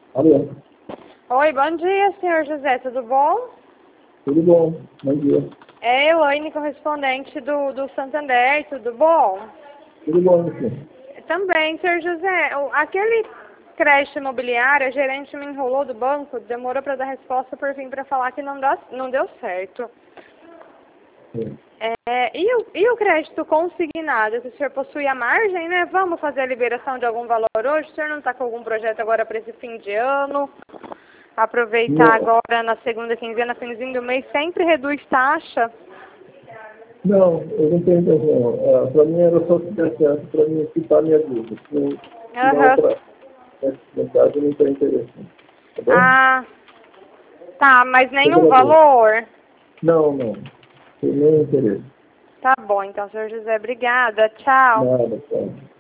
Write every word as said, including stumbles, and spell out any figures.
Alô, Oi, bom dia, senhor José, tudo bom? tudo bom? Bom dia. É Elaine, correspondente do, do Santander, tudo bom? Tudo bom, senhor? Também, senhor José, o- aquele crédito imobiliário, a gerente me enrolou do banco, demorou para dar resposta por fim para falar que não, dá, não deu certo. Sim. É, e, o, e o crédito consignado, se o senhor possui a margem, né? Vamos fazer a liberação de algum valor hoje? O senhor não está com algum projeto agora para esse fim de ano? Aproveitar Não, agora na segunda quinzena, finzinho do mês, sempre reduz taxa. não, eu não tenho intenção. Ah, para mim era só se der certo para mim quitar minha dúvida. Se se não, Aham. para esse caso eu não tenho interesse. Tá bom? Ah, tá, mas Eu nenhum agradeço. valor? Não, não. Tem nenhum interesse. Tá bom, então, senhor José, obrigada. Tchau. Nada, tchau.